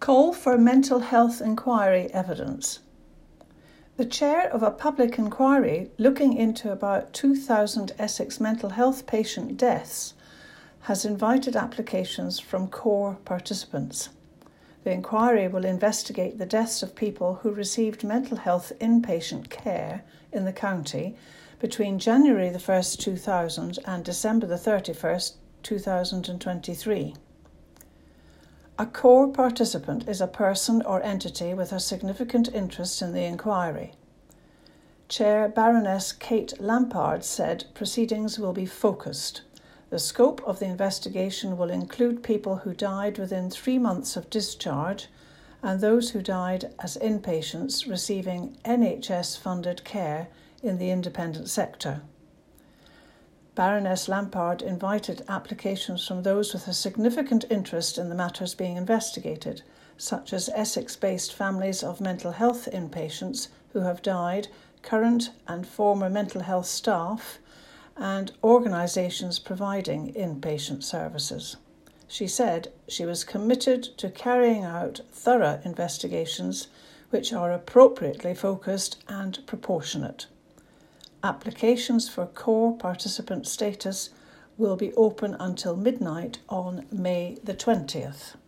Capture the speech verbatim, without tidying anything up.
Call for mental health inquiry evidence. The chair of a public inquiry looking into about two thousand Essex mental health patient deaths has invited applications from core participants. The inquiry will investigate the deaths of people who received mental health inpatient care in the county between January the first, two thousand and December the thirty-first, two thousand twenty-three. A core participant is a person or entity with a significant interest in the inquiry. Chair Baroness Kate Lampard said proceedings will be focused. The scope of the investigation will include people who died within three months of discharge and those who died as inpatients receiving N H S-funded care in the independent sector. Baroness Lampard invited applications from those with a significant interest in the matters being investigated, such as Essex-based families of mental health inpatients who have died, current and former mental health staff, and organisations providing inpatient services. She said she was committed to carrying out thorough investigations which are appropriately focused and proportionate. Applications for core participant status will be open until midnight on May the twentieth.